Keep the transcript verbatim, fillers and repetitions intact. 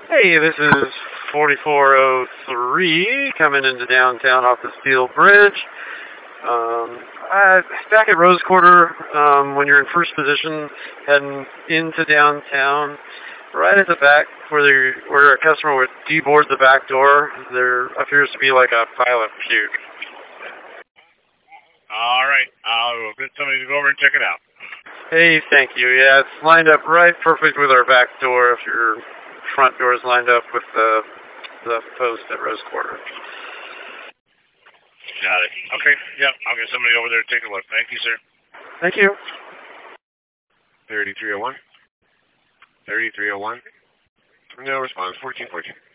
Hey, this is forty-four oh three coming into downtown off the Steel Bridge. Um, uh, back at Rose Quarter, um, when you're in first position, heading into downtown, right at the back where the where a customer would deboard the back door, there appears to be like a pile of puke. All right, I'll get somebody to go over and check it out. Hey, thank you. Yeah, it's lined up right perfect with our back door. If your front door is lined up with the the post at Rose Quarter. Got it. Okay, yep, I'll get somebody over there to take a look. Thank you, sir. Thank you. thirty-three oh one. thirty-three oh one. No response. fourteen fourteen.